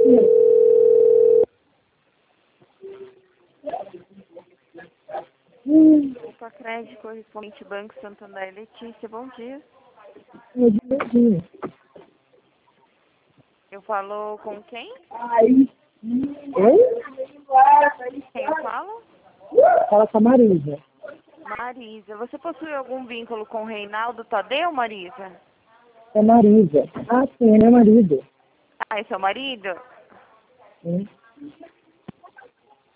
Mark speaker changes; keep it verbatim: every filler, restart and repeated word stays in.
Speaker 1: Hum. Opa, crédito, correspondente Banco Santander, Letícia, bom dia.
Speaker 2: Bom dia.
Speaker 1: Eu falo com quem?
Speaker 2: Oi?
Speaker 1: Quem eu falo?
Speaker 2: Fala com a Marisa.
Speaker 1: Marisa. Você possui algum vínculo com o Reinaldo Tadeu, Marisa?
Speaker 2: É Marisa. Ah, sim, ele é marido.
Speaker 1: Ah, é seu marido?
Speaker 2: Sim.